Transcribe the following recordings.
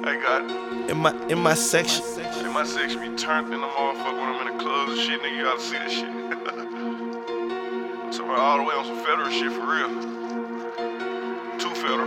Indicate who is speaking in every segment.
Speaker 1: Hey, God.
Speaker 2: In my section.
Speaker 1: In my section be turned in the motherfucker when I'm in the clubs and shit, nigga. You gotta see this shit. I'm talking about all the way on some federal shit for real. Too federal.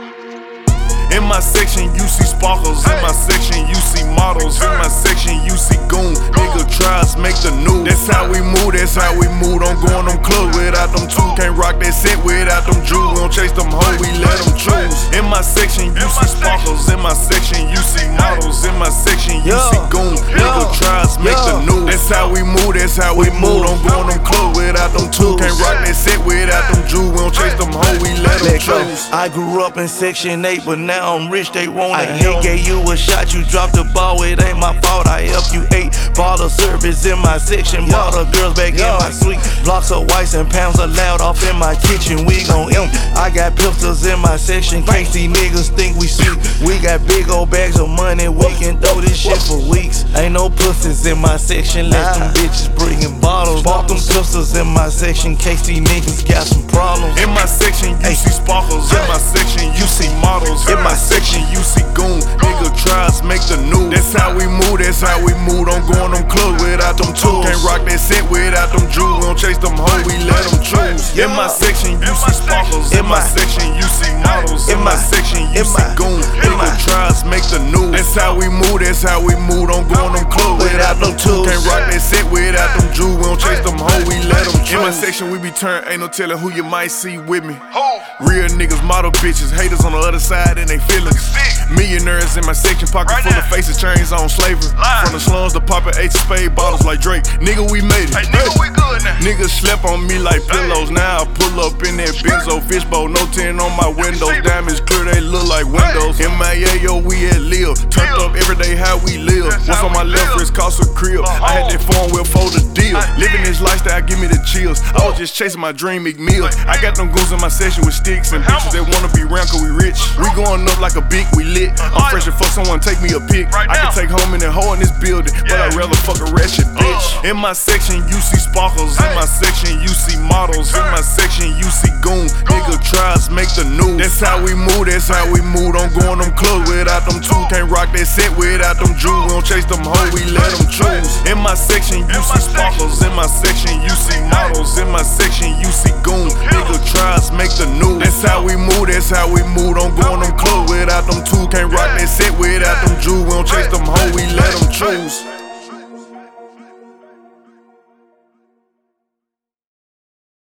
Speaker 2: In my section, you see sparkles. In my section, you see models. In my section, you see goon. Nigga tries make the news. That's how we move, that's how we move. Don't go in them clubs without them two. Can't rock that set without them jewels. We don't chase them hoes, we let them choose. In my section, you see sparkles. In my section, you see models. In my section, you see goon. Nigga tries make the news. That's how we move, that's how we move. Don't go in them clubs without them two. Can't rock that set without them jewels. We don't chase them hoes, we let them choose.
Speaker 3: I grew up in Section 8, but now I'm rich, they want it. He gave you a shot, you dropped the ball, it ain't my fault. I help you 8 ball of service in my section. Ball the girls back in my suite. Blocks of whites and pounds of loud off in my kitchen. We gon' eat. I got pistols in my section. Can't see niggas think we sweet. We got big old bags of money, we can throw this shit for weeks. Ain't no pussies in my section, let them bitches bringin' bottles. Bought them pistols in my section, case these niggas got some problems.
Speaker 2: In my section, you see sparkles. In my section, you see models. In my section, you see goon. Nigga tries make the news. That's how we move, that's how we move. Don't go in them clubs without them tools. Can't rock that set without them jewels. We don't chase them hoes, we let them choose. In my section, you see sparkles. In my section, you see models. In my section, you see goon. Nigga tries make the news. That's how we move, that's how we move. Don't go in them clubs without them tools. Can't rock that set without them jewels. We don't chase them hoes, we let them choose. In my section, we be turned, ain't no telling who you might see with me. Real niggas, model bitches, haters on the other side and they feelings. Millionaires in my section, pocket full of faces, chains on slavery. From the slums to poppin' H spade bottles like Drake. Nigga, we made it.
Speaker 1: Hey, nigga, we good now.
Speaker 2: Niggas slept on me like pillows. Now I pull up in that benzo fishbowl. No tin on my windows. Diamonds clear, they look like windows. MIA, yo, we at live. Turned up every day how we live. What's on my left wrist cost a crib. I had that phone wheel for the deal. Living this lifestyle give me the chills. I was just chasing my dream McMill. I got them goons in my session with sticks and bitches that wanna be round cause we rich. We going up like a big, we lit. I'm fresh and fuck someone take me a pic. I can take home in that hole in this building, but I'd rather fuck a ratchet bitch. In my section, you see sparkles. In my section, you see models. In my section, you see goon. Nigga tries make the news. That's how we move, that's how we move. Don't go in them clubs without them tools. Can't rock that set without them jewels. We don't chase them hoes, we let them choose. In my section, you see sparkles. In my section, you see models. In my section, you see goon. Nigga tries make the news. That's how we move, that's how we move. Don't go in them clubs without them tools. Can't rock that set without them jewels. We don't chase them hoes, we let them choose.